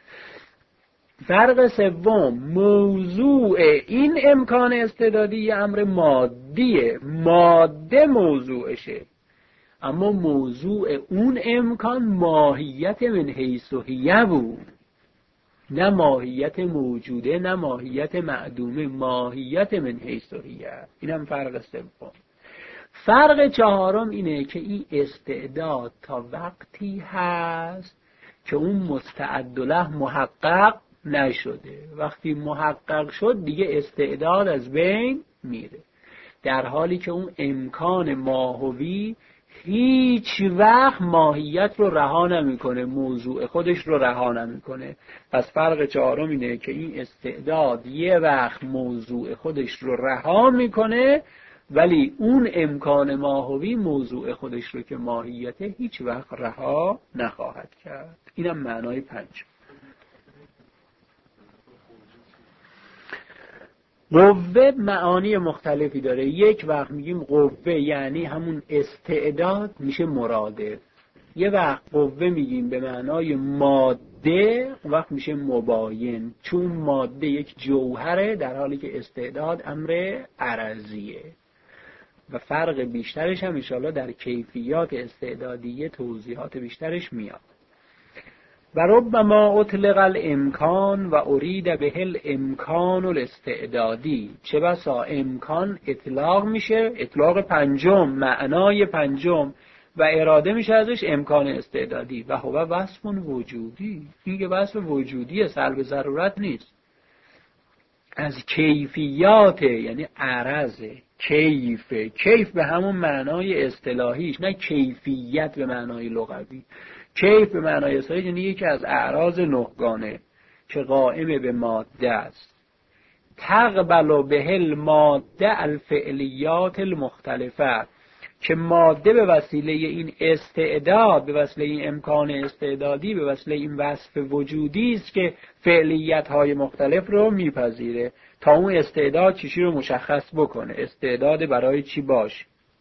فرق سوم، موضوع این امکان استعدادی یه امر مادیه، ماده موضوعشه، اما موضوع اون امکان ماهیت من حیث و هیه بود، نه ماهیت موجوده نه ماهیت معدومه، ماهیت من حیث و هیه. اینم فرق سوم. فرق چهارم اینه که این استعداد تا وقتی هست که اون مستعد له محقق نشده. وقتی محقق شد دیگه استعداد از بین میره، در حالی که اون امکان ماهوی هیچ وقت ماهیت رو رها نمیکنه، موضوع خودش رو رها نمیکنه. پس فرق چهارم اینه که این استعداد یه وقت موضوع خودش رو رها میکنه، ولی اون امکان ماهوی موضوع خودش رو که ماهیت هیچ وقت رها نخواهد کرد. اینم معنای پنج. قوه معانی مختلفی داره. یک وقت میگیم قوه یعنی همون استعداد، میشه مراده. یه وقت قوه میگیم به معنای ماده، وقت میشه مباین، چون ماده یک جوهره در حالی که استعداد امر عرضیه. و فرق بیشترش هم انشاءالله در کیفیات استعدادیه توضیحات بیشترش میاد. و ربما اطلق الامکان و ارید به الامکان الاستعدادی، چه بسا امکان اطلاق میشه، اطلاق پنجم، معنای پنجم، و اراده میشه ازش امکان استعدادی. و هو وصف وجودی، این که وصف وجودی سلب ضرورت نیست، از کیفیات، یعنی عرض کیف. کیف به همون معنای اصطلاحیش، نه کیفیت به معنای لغوی. کیف به معنای اصطلاحی یعنی یکی از اعراض نهگانه که قائم به ماده است. تقبل به الماده الفعلیات المختلفه، که ماده به وسیله این استعداد، به وسیله این امکان استعدادی، به وسیله این وصف وجودی است که فعلیت های مختلف رو میپذیره تا اون استعداد چیزی رو مشخص بکنه، استعداد برای چی باشه.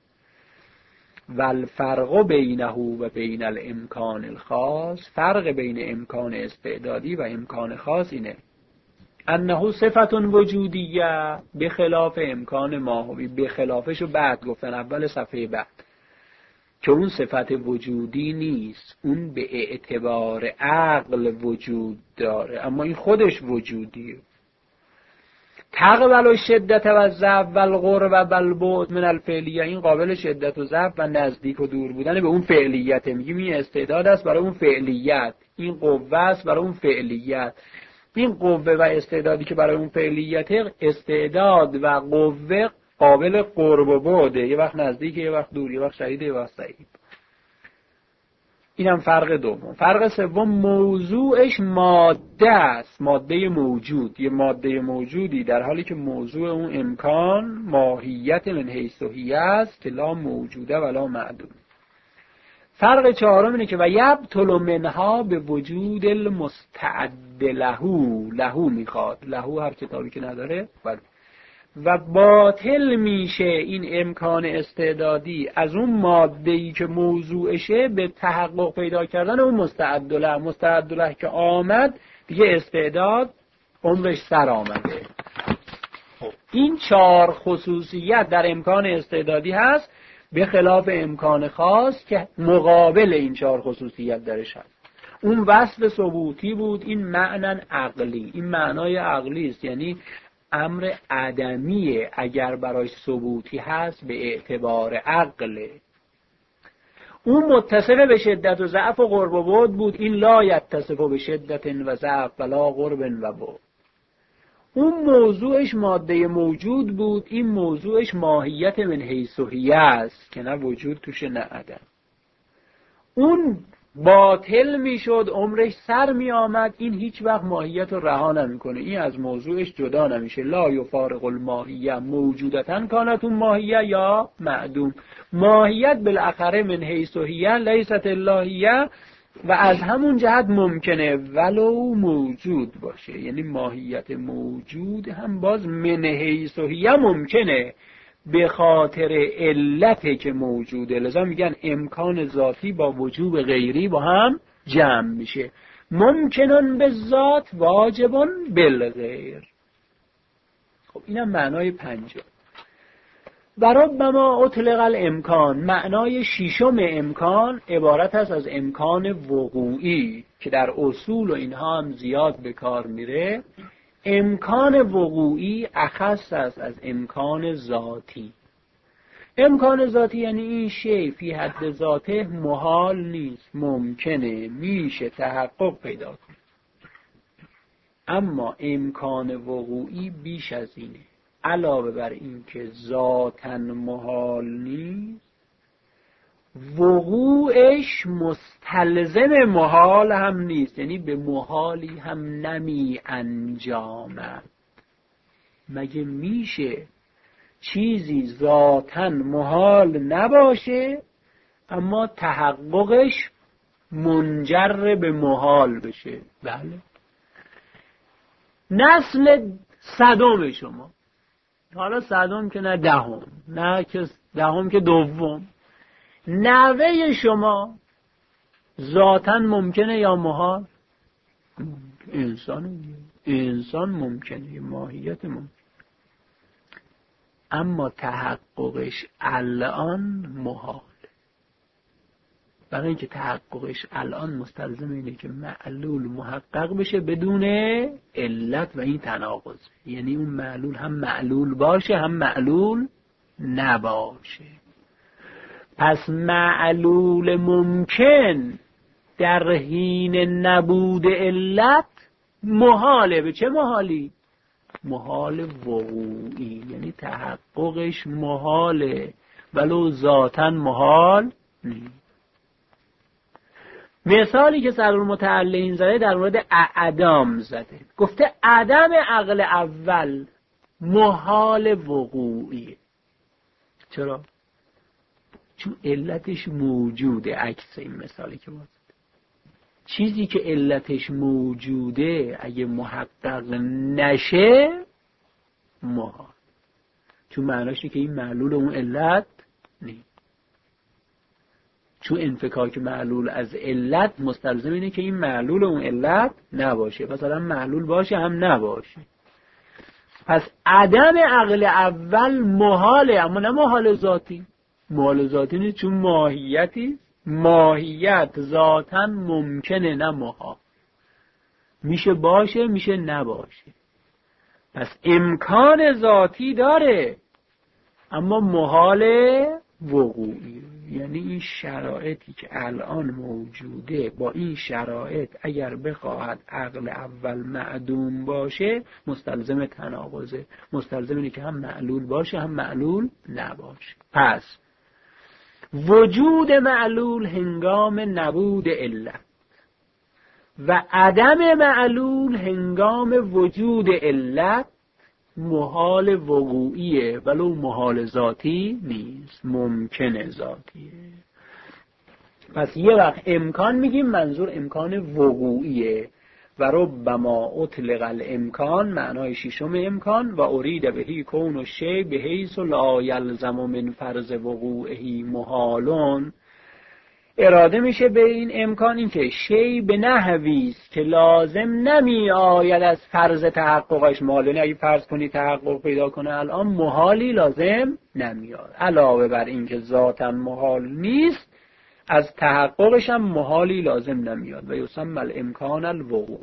والفرق بینه و بین الامکان الخاص، فرق بین امکان استعدادی و امکان خاص اینه انه صفت وجودیه به خلاف امکان ماهوی. به خلافش رو بعد گفتن، اول صفحه بعد، که اون صفت وجودی نیست، اون به اعتبار عقل وجود داره، اما این خودش وجودیه. تقبل شدت و ضعف و القرب و البعد من الفعلیه، این قابل شدت و ضعف و نزدیک و دور بودن به اون فعلیت. میگیم این استعداد است برای اون فعلیت، این قوه است برای اون فعلیت. این قوه و استعدادی که برای اون فعلیت، استعداد و قوه قابل قرب و بعده، یه وقت نزدیک، یه وقت دور، یه وقت شدید، یه وقت ضعیف. اینم فرق دوم. فرق سوم موضوعش ماده است، ماده موجود. یه ماده موجودی در حالی که موضوع اون امکان ماهیت من حیث هیه است که لا موجوده ولا معدوم. فرق چهارم اینه که و یبطل منها به وجود المستعد لهو، لهو میخواد، لهو هر کتابی که نداره، و باطل میشه این امکان استعدادی از اون ماده‌ای که موضوعشه به تحقق پیدا کردن اون مستعد له. مستعد له که آمد دیگه استعداد عمرش سر آمده. این چهار خصوصیت در امکان استعدادی هست، به خلاف امکان خاص که مقابل این چهار خصوصیت درش هست. اون وصف ثبوتی بود، این معنی عقلی. این معنای عقلی است، یعنی امر عدمیه اگر برای ثبوتی هست به اعتبار عقله. اون متصف به شدت و ضعف و قرب و بعد بود، این لا یتصف به شدت و ضعف ولا قرب و بعد. اون موضوعش ماده موجود بود، این موضوعش ماهیت من حیث هیه است که نه وجود توش نه عدم. اون باطل میشد، عمرش سر می آمد، این هیچ وقت ماهیت رو رها نمیکنه، این از موضوعش جدا نمیشه. لا یفارق الماهیه موجودتن کانت اون ماهیه یا معدوم. ماهیت بالاخره من حیث هیه لیست اللهیه و از همون جهت ممکنه ولو موجود باشه، یعنی ماهیت موجود هم باز من حیث هیه ممکنه به خاطر علت که موجوده. لذا میگن امکان ذاتی با وجوب غیری با هم جمع میشه. ممکنن به ذات واجبن بالغیر. خب اینم معنای پنجم. و ربما اطلق الامکان، معنای ششم امکان عبارت است از امکان وقوعی که در اصول و اینها هم زیاد به کار میره. امکان وقوعی اخص است از امکان ذاتی. امکان ذاتی یعنی این شی فی حد ذاته محال نیست، ممکنه، میشه تحقق پیدا کنه. اما امکان وقوعی بیش از اینه. علاوه بر این که ذاتاً محال نیست، وقوعش مستلزم محال هم نیست، یعنی به محالی هم نمی انجامد. مگه میشه چیزی ذاتاً محال نباشه اما تحققش منجر به محال بشه؟ بله. نسل صدام شما، حالا صدام که نه دهم، نه که دهم که دوم، نوه شما ذاتاً ممکنه یا محال؟ انسان انسان ممکنه، ماهیت ممکنه، اما تحققش الان محال. برای اینکه تحققش الان مستلزم اینه که معلول محقق بشه بدون علت و این تناقض، یعنی اون معلول هم معلول باشه هم معلول نباشه. پس معلول ممکن در حین نبود علت محاله. به چه محالی؟ محال وقوعی، یعنی تحققش محاله ولو ذاتاً محال نیست. مثالی که سرالمتعلقین زده در مورد اعدام زده، گفته عدم عقل اول محال وقوعی. چرا؟ چون علتش موجوده. عکس این مثالی که بود، چیزی که علتش موجوده اگه محقق نشه محال، چون معناش اینه که این معلول اون علت نیست. چون انفکاک معلول از علت مستلزم اینه که این معلول اون علت نباشه، مثلا معلول باشه هم نباشه. پس عدم عقل اول محاله، اما نه محال ذاتی. محال ذاتی نیست چون ماهیتی، ماهیت ذاتاً ممکنه نه محال، میشه باشه میشه نباشه. پس امکان ذاتی داره اما محال وقوعی، یعنی این شرایطی که الان موجوده با این شرایط اگر بخواهد عقل اول معدوم باشه مستلزم تناقضه، مستلزم اینه که هم معلول باشه هم معلول نباشه. پس وجود معلول هنگام نبود علت و عدم معلول هنگام وجود علت محال وقوعیه، ولو محال ذاتی نیست، ممکنه ذاتیه. پس یه وقت امکان میگیم منظور امکان وقوعیه و ربما اطلق الامکان معنای ششم امکان و ارید بهی کون الشیء بحیث لا یلزم من فرض وقوعه محالون. اراده میشه به این امکان این که شی به نحوی است که لازم نمی آید از فرض تحققش محال، یعنی اگه فرض کنی تحقق پیدا کنه الان محالی لازم نمیاد، علاوه بر این که ذاتاً محال نیست از تحققش هم محالی لازم نمیاد و یسمى الامکان الوقوعی.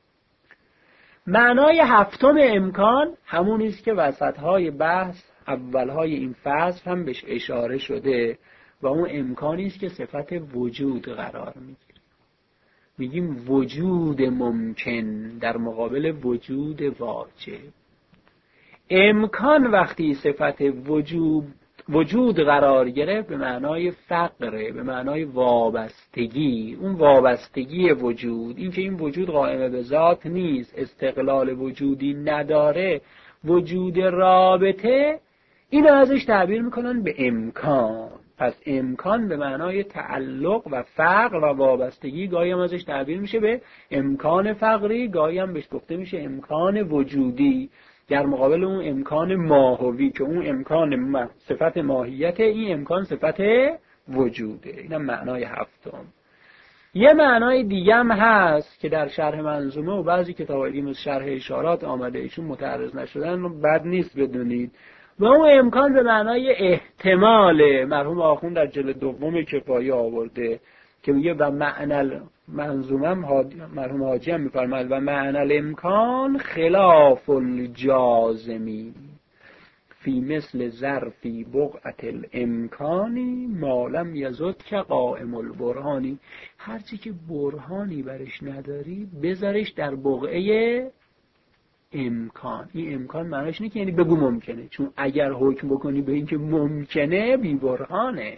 معنای هفتم امکان همون است که وسطهای بحث اولهای این فصل هم بهش اشاره شده و اون امکانی است که صفت وجود قرار میگیره. میگیم وجود ممکن در مقابل وجود واجب. امکان وقتی صفت وجود وجود قرار گرفت به معنای فقره، به معنای وابستگی، اون وابستگی وجود، این که این وجود قائم به ذات نیست، استقلال وجودی نداره، وجود رابطه، اینو ازش تعبیر میکنن به امکان. پس امکان به معنای تعلق و فقر و وابستگی، گاهی هم ازش تعبیر میشه به امکان فقری، گاهی هم بهش گفته میشه امکان وجودی، در مقابل اون امکان ماهوی که اون امکان صفت ماهیت، این امکان صفت وجوده. اینم معنای هفتم. یه معنای دیگه هم هست که در شرح منظومه و بعضی کتاب علمی مثل شرح اشارات آمده، ایشون متعرض نشدن، بد نیست بدونید. و اون امکان به معنای احتماله. مرحوم آخوند در جلد دوم کفایه آورده که میگه و معنی منظومه مرحوم حاجی هم میفرماید و معنی الامکان خلاف الجازمی فی مثل ظرفی بقعت الامکانی ما لم یزد که قائم البرهانی. هرچی که برهانی برش نداری بذارش در بقعه امکان. این امکان معنیش اینه که یعنی بگو ممکنه، چون اگر حکم بکنی به این که ممکنه بی برهانه.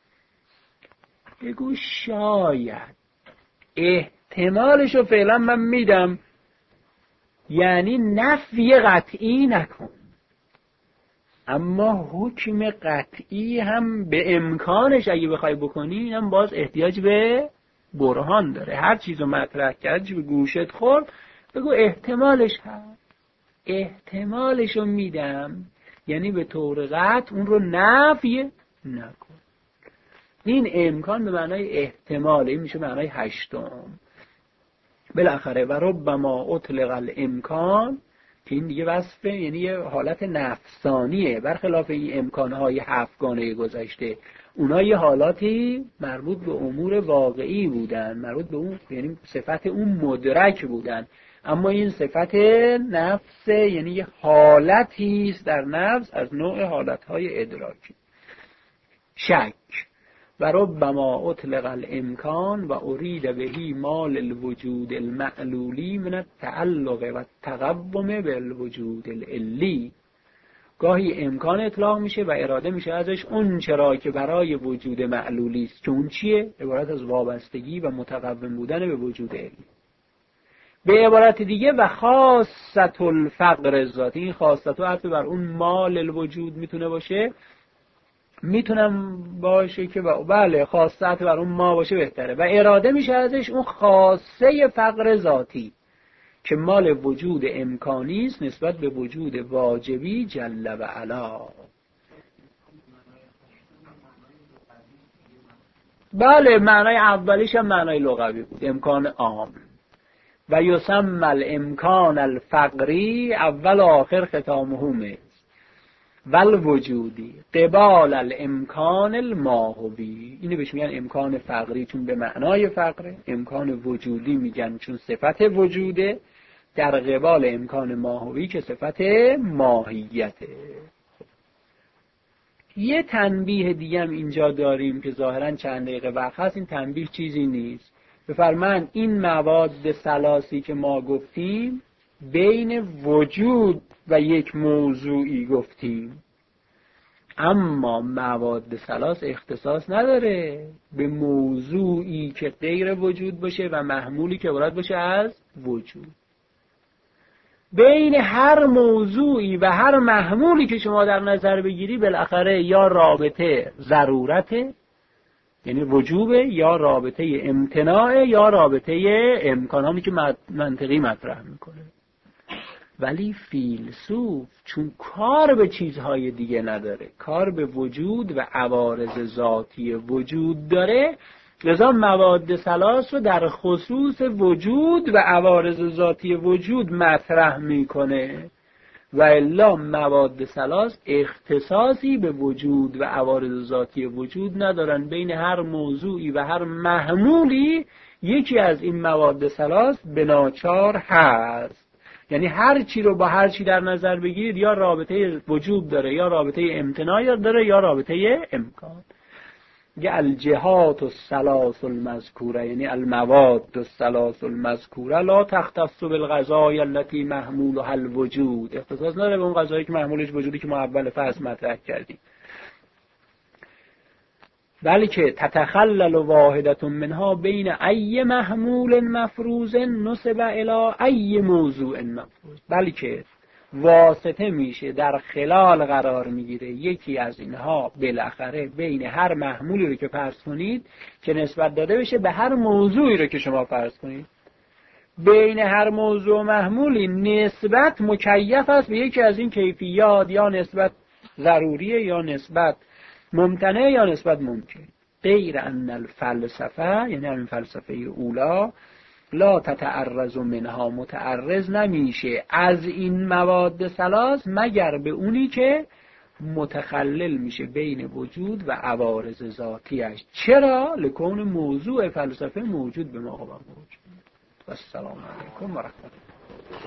بگو شاید، احتمالشو فعلا من میدم، یعنی نفی قطعی نکن، اما حکم قطعی هم به امکانش اگه بخوای بکنی اینم باز احتیاج به برهان داره. هر چیزو مطرح کردی به گوشت خورد بگو احتمالش هست، احتمالشو میدم، یعنی به طور قطع اون رو نفی نکن. این امکان به معنای احتمال، این میشه معنای هشتم. بالاخره و ربما اطلق الامکان که این دیگه وصفه، یعنی یه حالت نفسانیه، برخلاف این امکانهای هفتگانه گذشته. اونا یه حالاتی مربوط به امور واقعی بودن، مربوط به اون، یعنی صفت اون مدرک بودن. اما این صفت نفس، یعنی یه حالتی است در نفس از نوع حالتهای ادراکی. شک و ربما اطلق الامکان و ارید بهی مال الوجود المعلولی من التعلق و التقوم بالوجود العلی. گاهی امکان اطلاق میشه و اراده میشه ازش اون چرا که برای وجود معلولی است، که اون چیه؟ عبارت از وابستگی و متقوم بودن به وجود علی. به عبارت دیگه و خاصت الفقر ذاتی، این خاصت و عطف بر اون مال الوجود میتونه باشه، میتونم باشه که بله خاصت بر اون ما باشه بهتره، و اراده میشه ازش اون خاصه فقر ذاتی که مال وجود امکانی است نسبت به وجود واجبی جل و علا. بله معنای اولیش هم معنای لغوی بود، امکان عام. و یسمى الامکان الفقری اول آخر ختامه والوجودی قبال الامکان الماهوی. اینو بهش میگن امکان فقری چون به معنای فقره، امکان وجودی میگن چون صفت وجوده، در قبال امکان ماهوی که صفت ماهیته. یه تنبیه دیگه هم اینجا داریم که ظاهرا چند دقیقه وقت هست، این تنبیه چیزی نیست. بفرمایید این مواد ثلاثی که ما گفتیم بین وجود و یک موضوعی گفتیم، اما مواد ثلاث اختصاص نداره به موضوعی که غیر وجود باشه و محمولی که عبارت باشه از وجود. بین هر موضوعی و هر محمولی که شما در نظر بگیری بالاخره یا رابطه ضرورته، یعنی وجوبه، یا رابطه امتناعه، یا رابطه امکاناتی که منطقی مطرح میکنه. ولی فیلسوف چون کار به چیزهای دیگه نداره، کار به وجود و عوارض ذاتی وجود داره، لذا مواد ثلاث رو در خصوص وجود و عوارض ذاتی وجود مطرح میکنه و الا مواد ثلاث اختصاصی به وجود و عوارض ذاتی وجود ندارن. بین هر موضوعی و هر محمولی یکی از این مواد ثلاث به ناچار هست. یعنی هر چی رو با هر چی در نظر بگیرید یا رابطه وجود داره، یا رابطه امتناع داره، یا رابطه امکان. یه الجهات الثلاث المذکوره، یعنی المواد الثلاث المذکوره لا تختص بالغذای التي محمولها الوجود، اختصاص نداره به اون غذایی که محمولش وجودی که ما اول فصل مطرح کردیم، بلکه تتخلل واحدة منها بین ای محمول مفروض نسب الی ای موضوع مفروض، بلکه واسطه میشه در خلال قرار میگیره یکی از اینها بالاخره بین هر محمولی رو که فرض کنید که نسبت داده بشه به هر موضوعی رو که شما فرض کنید. بین هر موضوع و محمولی نسبت مکیف است به یکی از این کیفیات، یا نسبت ضروریه، یا نسبت ممتنع، یا نسبت ممکن. غیر ان الفلسفه، یعنی همین فلسفه اولا، لا تتعرض منها، متعرض نمیشه از این مواد ثلاث مگر به اونی که متخلل میشه بین وجود و عوارض ذاتیش. چرا؟ لکون موضوع فلسفه موجود به مقابل موجود. و السلام علیکم و رحمت الله.